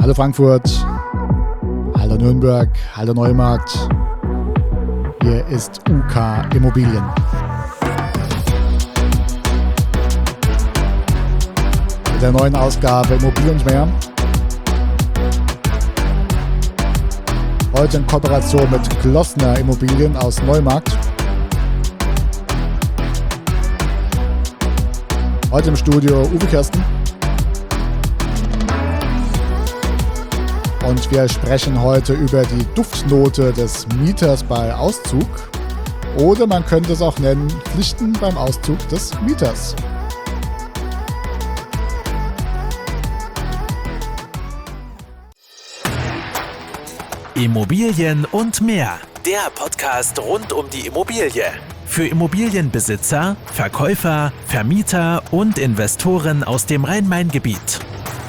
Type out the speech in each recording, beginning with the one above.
Hallo Frankfurt, hallo Nürnberg, hallo Neumarkt. Hier ist UK Immobilien. Mit der neuen Ausgabe Immobilien mehr. Heute in Kooperation mit Glossner Immobilien aus Neumarkt. Heute im Studio Uwe Kirsten. Und wir sprechen heute über die Duftnote des Mieters bei Auszug. Oder man könnte es auch nennen, Pflichten beim Auszug des Mieters. Immobilien und mehr. Der Podcast rund um die Immobilie. Für Immobilienbesitzer, Verkäufer, Vermieter und Investoren aus dem Rhein-Main-Gebiet.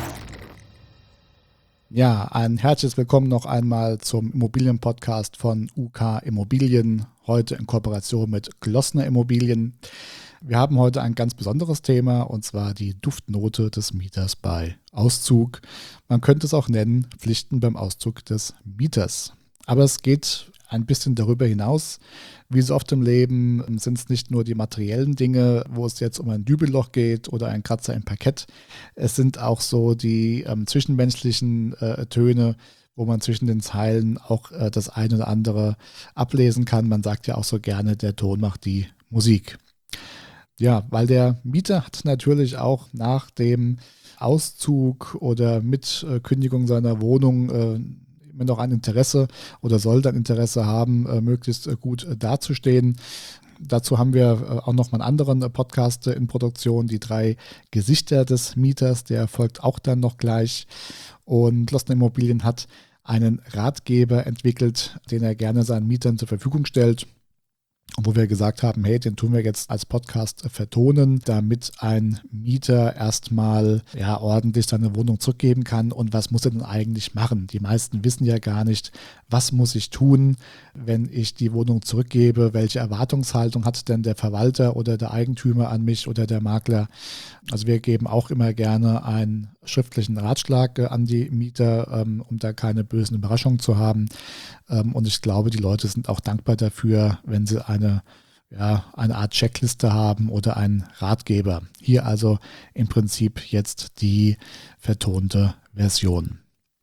Ja, ein herzliches Willkommen noch einmal zum Immobilienpodcast von UK Immobilien, heute in Kooperation mit Glossner Immobilien. Wir haben heute ein ganz besonderes Thema, und zwar die Duftnote des Mieters bei Auszug. Man könnte es auch nennen, Pflichten beim Auszug des Mieters. Aber es geht ein bisschen darüber hinaus. Wie so oft im Leben sind es nicht nur die materiellen Dinge, wo es jetzt um ein Dübelloch geht oder ein Kratzer im Parkett. Es sind auch so die zwischenmenschlichen Töne, wo man zwischen den Zeilen auch das eine oder andere ablesen kann. Man sagt ja auch so gerne, der Ton macht die Musik. Ja, weil der Mieter hat natürlich auch nach dem Auszug oder mit Kündigung seiner Wohnung immer noch ein Interesse oder soll dann Interesse haben, möglichst gut dazustehen. Dazu haben wir auch noch mal einen anderen Podcast in Produktion, die 3 Gesichter des Mieters, der folgt auch dann noch gleich. Und Glossner Immobilien hat einen Ratgeber entwickelt, den er gerne seinen Mietern zur Verfügung stellt. Wo wir gesagt haben, hey, den tun wir jetzt als Podcast vertonen, damit ein Mieter erstmal ordentlich seine Wohnung zurückgeben kann. Und was muss er denn eigentlich machen? Die meisten wissen ja gar nicht, was muss ich tun, wenn ich die Wohnung zurückgebe? Welche Erwartungshaltung hat denn der Verwalter oder der Eigentümer an mich oder der Makler? Also wir geben auch immer gerne einen schriftlichen Ratschlag an die Mieter, um da keine bösen Überraschungen zu haben. Und ich glaube, die Leute sind auch dankbar dafür, wenn sie eine Art Checkliste haben oder einen Ratgeber. Hier also im Prinzip jetzt die vertonte Version.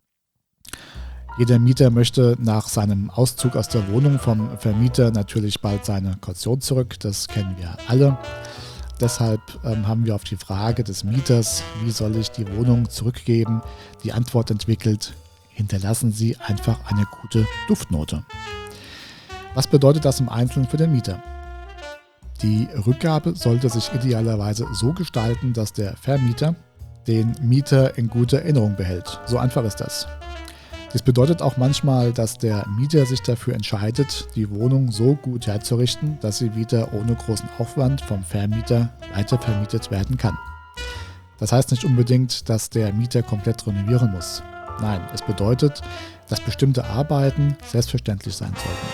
Jeder Mieter möchte nach seinem Auszug aus der Wohnung vom Vermieter natürlich bald seine Kaution zurück. Das kennen wir alle. Deshalb haben wir auf die Frage des Mieters, wie soll ich die Wohnung zurückgeben, die Antwort entwickelt: Hinterlassen Sie einfach eine gute Duftnote. Was bedeutet das im Einzelnen für den Mieter? Die Rückgabe sollte sich idealerweise so gestalten, dass der Vermieter den Mieter in guter Erinnerung behält. So einfach ist das. Dies bedeutet auch manchmal, dass der Mieter sich dafür entscheidet, die Wohnung so gut herzurichten, dass sie wieder ohne großen Aufwand vom Vermieter weitervermietet werden kann. Das heißt nicht unbedingt, dass der Mieter komplett renovieren muss. Nein, es bedeutet, dass bestimmte Arbeiten selbstverständlich sein sollten.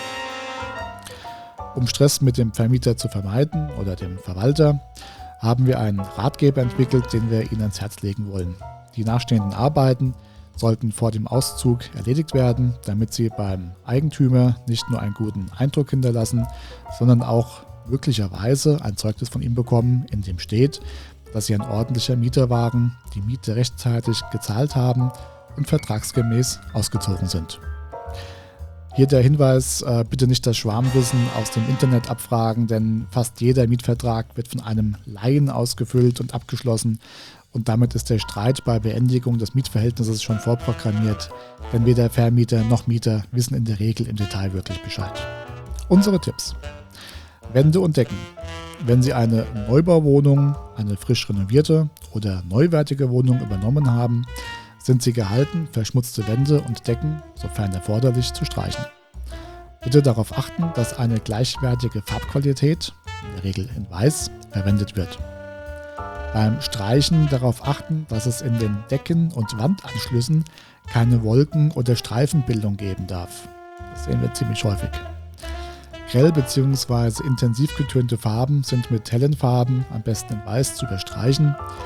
Um Stress mit dem Vermieter zu vermeiden oder dem Verwalter, haben wir einen Ratgeber entwickelt, den wir Ihnen ans Herz legen wollen. Die nachstehenden Arbeiten sollten vor dem Auszug erledigt werden, damit Sie beim Eigentümer nicht nur einen guten Eindruck hinterlassen, sondern auch möglicherweise ein Zeugnis von ihm bekommen, in dem steht, dass Sie ein ordentlicher Mieter waren, die Miete rechtzeitig gezahlt haben und vertragsgemäß ausgezogen sind. Hier der Hinweis, bitte nicht das Schwarmwissen aus dem Internet abfragen, denn fast jeder Mietvertrag wird von einem Laien ausgefüllt und abgeschlossen und damit ist der Streit bei Beendigung des Mietverhältnisses schon vorprogrammiert, denn weder Vermieter noch Mieter wissen in der Regel im Detail wirklich Bescheid. Unsere Tipps: Wände und Decken. Wenn Sie eine Neubauwohnung, eine frisch renovierte oder neuwertige Wohnung übernommen haben, sind Sie gehalten, verschmutzte Wände und Decken, sofern erforderlich, zu streichen. Bitte darauf achten, dass eine gleichwertige Farbqualität, in der Regel in Weiß, verwendet wird. Beim Streichen darauf achten, dass es in den Decken- und Wandanschlüssen keine Wolken- oder Streifenbildung geben darf. Das sehen wir ziemlich häufig. Grell bzw. intensiv getönte Farben sind mit hellen Farben, am besten in Weiß, zu überstreichen.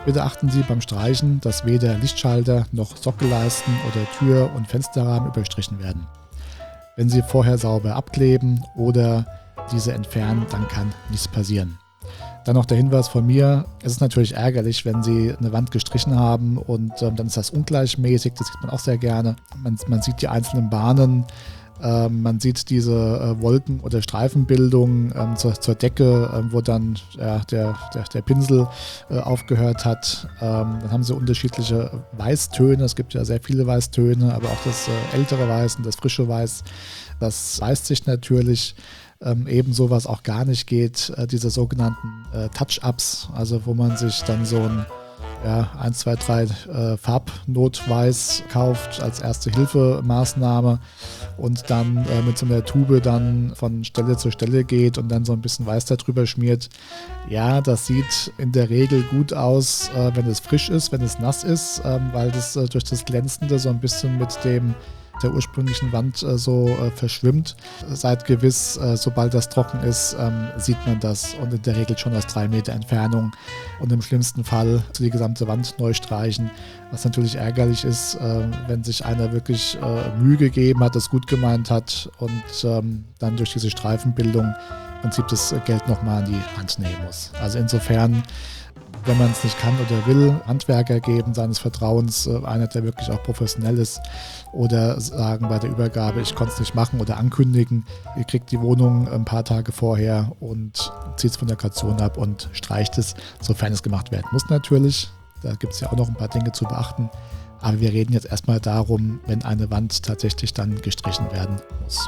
Bitte achten Sie beim Streichen, dass weder Lichtschalter noch Sockelleisten oder Tür- und Fensterrahmen überstrichen werden. Wenn Sie vorher sauber abkleben oder diese entfernen, dann kann nichts passieren. Dann noch der Hinweis von mir, es ist natürlich ärgerlich, wenn Sie eine Wand gestrichen haben und dann ist das ungleichmäßig, das sieht man auch sehr gerne. Man sieht die einzelnen Bahnen, man sieht diese Wolken- oder Streifenbildung zur Decke, wo dann der Pinsel aufgehört hat. Dann haben Sie unterschiedliche Weißtöne, es gibt ja sehr viele Weißtöne, aber auch das ältere Weiß und das frische Weiß, das beißt sich natürlich. Ebenso, was auch gar nicht geht, diese sogenannten Touch-Ups, also wo man sich dann so ein 1, 2, 3 Farbnotweiß kauft als Erste-Hilfe-Maßnahme und dann mit so einer Tube dann von Stelle zu Stelle geht und dann so ein bisschen Weiß darüber schmiert. Ja, das sieht in der Regel gut aus, wenn es frisch ist, wenn es nass ist, weil das durch das Glänzende so ein bisschen mit der ursprünglichen Wand verschwimmt. Seid gewiss, sobald das trocken ist, sieht man das und in der Regel schon aus 3 Meter Entfernung und im schlimmsten Fall die gesamte Wand neu streichen, was natürlich ärgerlich ist, wenn sich einer wirklich Mühe gegeben hat, das gut gemeint hat und dann durch diese Streifenbildung im Prinzip das Geld nochmal an die Hand nehmen muss. Also insofern, wenn man es nicht kann oder will, Handwerker geben seines Vertrauens, einer, der wirklich auch professionell ist, oder sagen bei der Übergabe, ich konnte es nicht machen oder ankündigen, ihr kriegt die Wohnung ein paar Tage vorher und zieht es von der Kaution ab und streicht es, sofern es gemacht werden muss natürlich. Da gibt es ja auch noch ein paar Dinge zu beachten. Aber wir reden jetzt erstmal darum, wenn eine Wand tatsächlich dann gestrichen werden muss.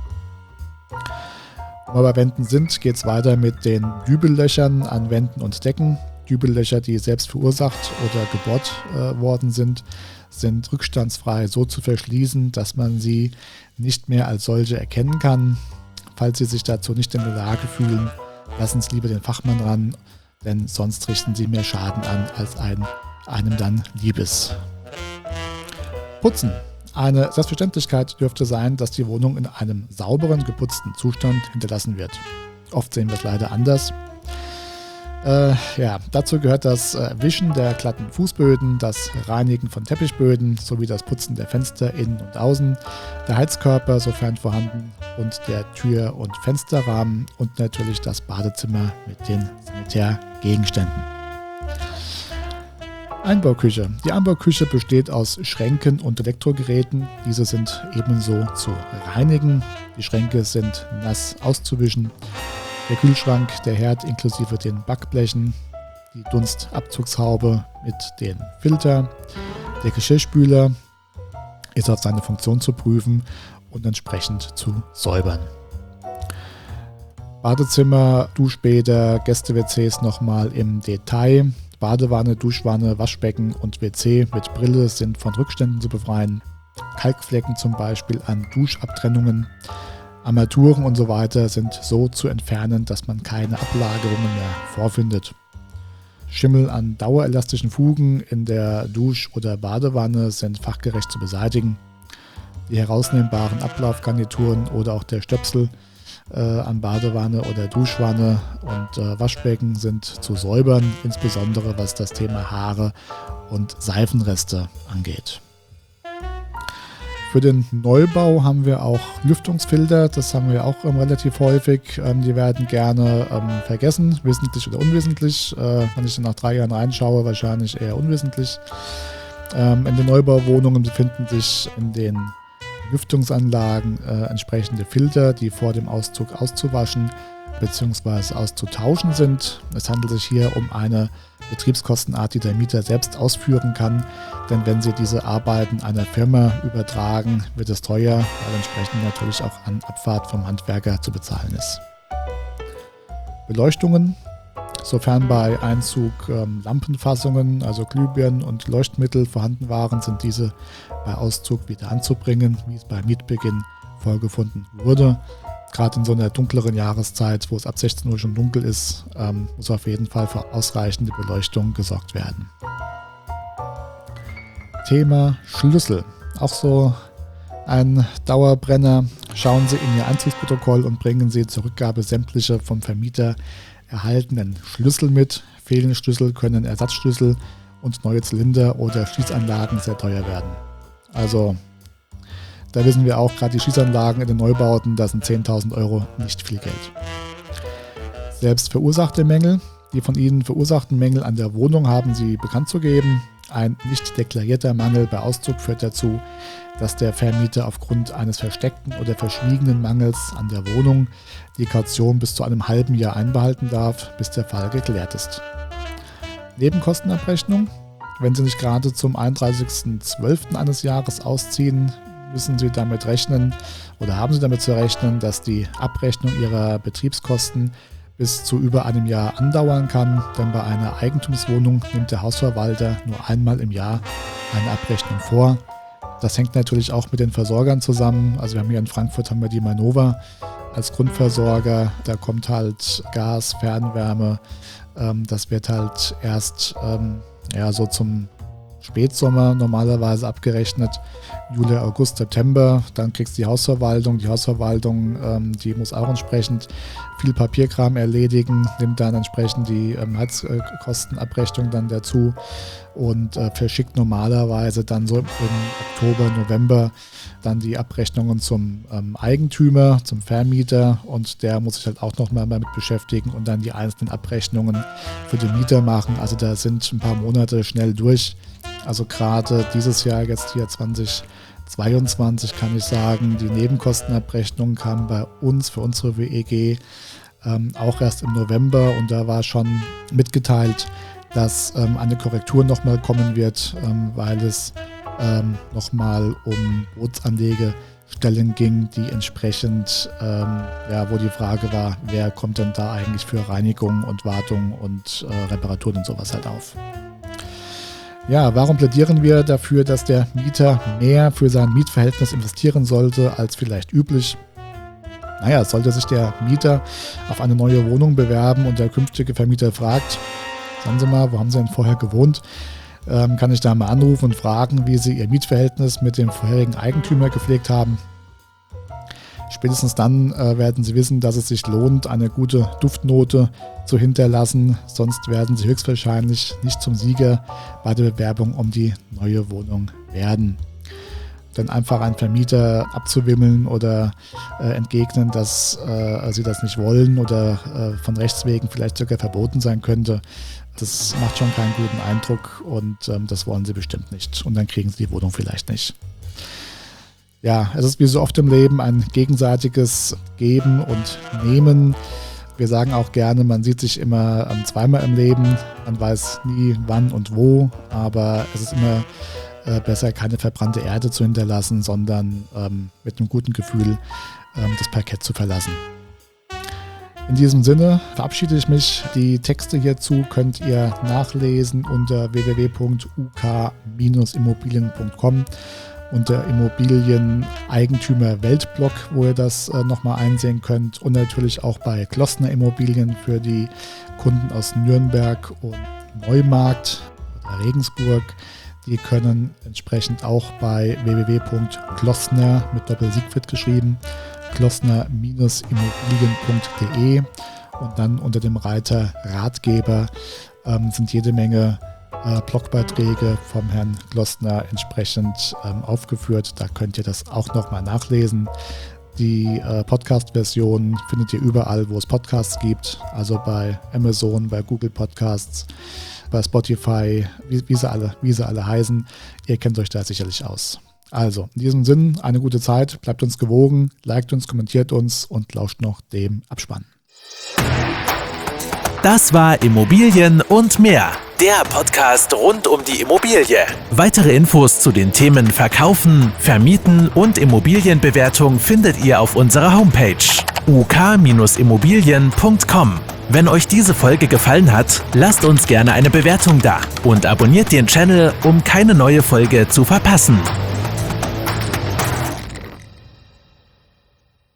Wenn wir bei Wänden sind, geht es weiter mit den Dübellöchern an Wänden und Decken. Dübellöcher, die selbst verursacht oder gebohrt worden sind rückstandsfrei so zu verschließen, dass man sie nicht mehr als solche erkennen kann. Falls Sie sich dazu nicht in der Lage fühlen, lassen Sie lieber den Fachmann ran, denn sonst richten Sie mehr Schaden an, als einem dann lieb ist. Putzen. Eine Selbstverständlichkeit dürfte sein, dass die Wohnung in einem sauberen, geputzten Zustand hinterlassen wird. Oft sehen wir es leider anders. Dazu gehört das Wischen der glatten Fußböden, das Reinigen von Teppichböden sowie das Putzen der Fenster innen und außen, der Heizkörper, sofern vorhanden, und der Tür- und Fensterrahmen und natürlich das Badezimmer mit den Sanitärgegenständen. Einbauküche. Die Einbauküche besteht aus Schränken und Elektrogeräten. Diese sind ebenso zu reinigen. Die Schränke sind nass auszuwischen. Der Kühlschrank, der Herd inklusive den Backblechen, die Dunstabzugshaube mit dem Filter, der Geschirrspüler ist auf seine Funktion zu prüfen und entsprechend zu säubern. Badezimmer, Duschbäder, Gäste-WCs nochmal im Detail. Badewanne, Duschwanne, Waschbecken und WC mit Brille sind von Rückständen zu befreien. Kalkflecken zum Beispiel an Duschabtrennungen. Armaturen und so weiter sind so zu entfernen, dass man keine Ablagerungen mehr vorfindet. Schimmel an dauerelastischen Fugen in der Dusch- oder Badewanne sind fachgerecht zu beseitigen. Die herausnehmbaren Ablaufgarnituren oder auch der Stöpsel an Badewanne oder Duschwanne und Waschbecken sind zu säubern, insbesondere was das Thema Haare und Seifenreste angeht. Für den Neubau haben wir auch Lüftungsfilter, das haben wir auch relativ häufig. Die werden gerne vergessen, wissentlich oder unwissentlich. Wenn ich dann nach 3 Jahren reinschaue, wahrscheinlich eher unwissentlich. In den Neubauwohnungen befinden sich in den Lüftungsanlagen entsprechende Filter, die vor dem Auszug auszuwaschen bzw. auszutauschen sind. Es handelt sich hier um eine Betriebskostenart, die der Mieter selbst ausführen kann, denn wenn Sie diese Arbeiten einer Firma übertragen, wird es teuer, weil entsprechend natürlich auch an Abfahrt vom Handwerker zu bezahlen ist. Beleuchtungen. Sofern bei Einzug Lampenfassungen, also Glühbirnen und Leuchtmittel vorhanden waren, sind diese bei Auszug wieder anzubringen, wie es bei Mietbeginn vorgefunden wurde. Gerade in so einer dunkleren Jahreszeit, wo es ab 16 Uhr schon dunkel ist, muss auf jeden Fall für ausreichende Beleuchtung gesorgt werden. Thema Schlüssel. Auch so ein Dauerbrenner. Schauen Sie in Ihr Einzugsprotokoll und bringen Sie zur Rückgabe sämtliche vom Vermieter erhaltenen Schlüssel mit fehlende Schlüssel können Ersatzschlüssel und neue Zylinder oder Schließanlagen sehr teuer werden. Also da wissen wir auch, gerade die Schließanlagen in den Neubauten, da sind 10.000 Euro nicht viel Geld. Selbst verursachte Mängel, die von Ihnen verursachten Mängel an der Wohnung haben Sie bekannt zu geben. Ein nicht deklarierter Mangel bei Auszug führt dazu, dass der Vermieter aufgrund eines versteckten oder verschwiegenen Mangels an der Wohnung die Kaution bis zu einem halben Jahr einbehalten darf, bis der Fall geklärt ist. Nebenkostenabrechnung. Wenn Sie nicht gerade zum 31.12. eines Jahres ausziehen, müssen Sie damit rechnen oder haben Sie damit zu rechnen, dass die Abrechnung Ihrer Betriebskosten bis zu über einem Jahr andauern kann, denn bei einer Eigentumswohnung nimmt der Hausverwalter nur einmal im Jahr eine Abrechnung vor. Das hängt natürlich auch mit den Versorgern zusammen. Also wir haben hier in Frankfurt haben wir die Mainova als Grundversorger. Da kommt halt Gas, Fernwärme. Das wird halt erst so zum Spätsommer normalerweise abgerechnet. Juli, August, September. Dann kriegst du die Hausverwaltung. Die Hausverwaltung, die muss auch entsprechend viel Papierkram erledigen, nimmt dann entsprechend die Heizkostenabrechnung dann dazu und verschickt normalerweise dann so im Oktober, November dann die Abrechnungen zum Eigentümer, zum Vermieter, und der muss sich halt auch nochmal damit beschäftigen und dann die einzelnen Abrechnungen für den Mieter machen. Also da sind ein paar Monate schnell durch. Also gerade dieses Jahr, jetzt hier 2022, kann ich sagen, die Nebenkostenabrechnung kam bei uns für unsere WEG auch erst im November, und da war schon mitgeteilt, dass eine Korrektur nochmal kommen wird, weil es nochmal um Bootsanlegestellen ging, die entsprechend, wo die Frage war, wer kommt denn da eigentlich für Reinigung und Wartung und Reparaturen und sowas halt auf. Ja, warum plädieren wir dafür, dass der Mieter mehr für sein Mietverhältnis investieren sollte als vielleicht üblich? Naja, sollte sich der Mieter auf eine neue Wohnung bewerben und der künftige Vermieter fragt, sagen Sie mal, wo haben Sie denn vorher gewohnt? Kann ich da mal anrufen und fragen, wie Sie Ihr Mietverhältnis mit dem vorherigen Eigentümer gepflegt haben? Spätestens dann werden Sie wissen, dass es sich lohnt, eine gute Duftnote zu hinterlassen. Sonst werden Sie höchstwahrscheinlich nicht zum Sieger bei der Bewerbung um die neue Wohnung werden. Denn einfach einen Vermieter abzuwimmeln oder entgegnen, dass Sie das nicht wollen oder von Rechts wegen vielleicht sogar verboten sein könnte, das macht schon keinen guten Eindruck, und das wollen Sie bestimmt nicht. Und dann kriegen Sie die Wohnung vielleicht nicht. Ja, es ist wie so oft im Leben ein gegenseitiges Geben und Nehmen. Wir sagen auch gerne, man sieht sich immer zweimal im Leben. Man weiß nie wann und wo, aber es ist immer besser, keine verbrannte Erde zu hinterlassen, sondern mit einem guten Gefühl das Parkett zu verlassen. In diesem Sinne verabschiede ich mich. Die Texte hierzu könnt ihr nachlesen unter www.uk-immobilien.com. unter Immobilien-Eigentümer-Weltblog, wo ihr das nochmal einsehen könnt, und natürlich auch bei Glossner Immobilien für die Kunden aus Nürnberg und Neumarkt oder Regensburg. Die können entsprechend auch bei www.glossner mit Doppel-Siegfried geschrieben, glossner-immobilien.de, und dann unter dem Reiter Ratgeber sind jede Menge Blogbeiträge vom Herrn Glossner entsprechend aufgeführt. Da könnt ihr das auch nochmal nachlesen. Die Podcast-Version findet ihr überall, wo es Podcasts gibt. Also bei Amazon, bei Google Podcasts, bei Spotify, wie sie alle heißen. Ihr kennt euch da sicherlich aus. Also, in diesem Sinn, eine gute Zeit. Bleibt uns gewogen, liked uns, kommentiert uns und lauscht noch dem Abspann. Das war Immobilien und mehr. Der Podcast rund um die Immobilie. Weitere Infos zu den Themen Verkaufen, Vermieten und Immobilienbewertung findet ihr auf unserer Homepage uk-immobilien.com. Wenn euch diese Folge gefallen hat, lasst uns gerne eine Bewertung da und abonniert den Channel, um keine neue Folge zu verpassen.